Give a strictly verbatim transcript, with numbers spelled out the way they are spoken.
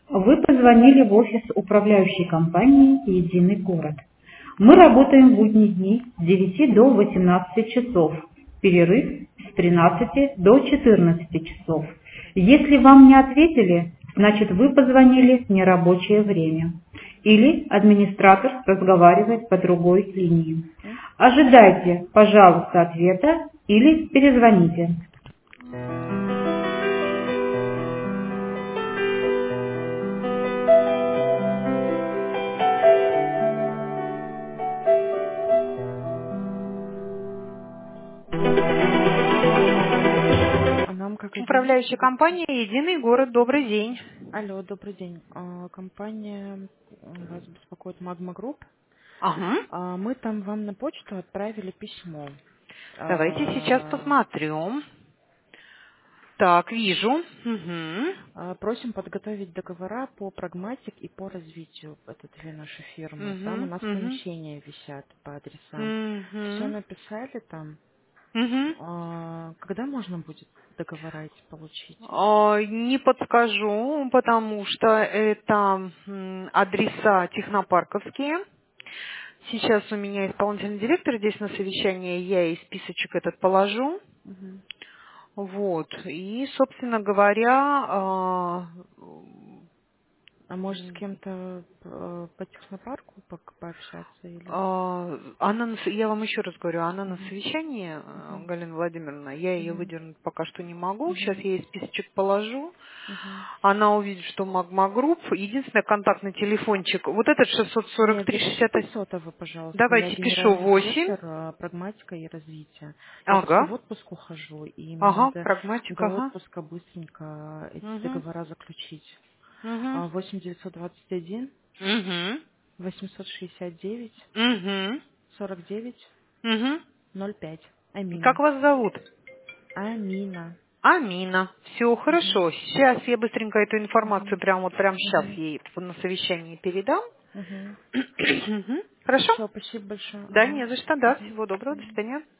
Вы позвонили в офис управляющей компании «Единый город». Мы работаем в будние дни с девяти до восемнадцати часов, перерыв с тринадцати до четырнадцати часов. Если вам не ответили, значит вы позвонили в нерабочее время. Или администратор разговаривает по другой линии. Ожидайте, пожалуйста, ответа или перезвоните. А нам как один? Управляющая компания «Единый город». Добрый день. Алло, добрый день. А, Компания м, вас беспокоит Magma Group. Ага. А, Мы там вам на почту отправили письмо. Давайте сейчас А, посмотрим. Так, вижу. Угу. а, Просим подготовить договора по прагматик и по развитию. Это две наши фирмы. Там у нас Угу. Угу. помещения висят по адресам. Все Угу. написали там. Угу. А, Когда можно будет договора эти получить? А, Не подскажу, потому что это м, адреса технопарковские. Сейчас у меня исполнительный директор здесь на совещании, я ей списочек этот положу. Мгм. Вот. И, собственно говоря, а, А может с кем-то э, по технопарку пок- пообщаться или? А, Она, на с- я вам еще раз говорю, она на Мгм. совещании, э, Мгм. Галина Владимировна, я ее Мгм. выдернуть пока что не могу. Сейчас Мгм. я ей списочек положу. Мгм. Она увидит, что Магма Групп. Единственный контактный телефончик, вот этот шестьсот сорок Нет, три шестьдесят. запишите сотовый, пожалуйста. Я Давайте пишу генеральный восемь. директор а, прагматика и развития. Я просто в Ага, отпуск ухожу, и мне ага, надо прагматика, до ага. отпуска быстренько эти Угу, договора заключить. угу, А, восемь девятьсот двадцать один угу, восемьсот шестьдесят девять угу, сорок девять угу. ноль пять. Как Амина. вас зовут? Амина. Амина. Все Мгм. хорошо. Сейчас я быстренько эту информацию Мгм. прямо вот прямо сейчас Мгм. ей на совещании передам. Мгм. Мгм. Хорошо? Все, спасибо большое. Да, Ага. не за что, да. Мгм. Всего доброго. До Мгм. свидания.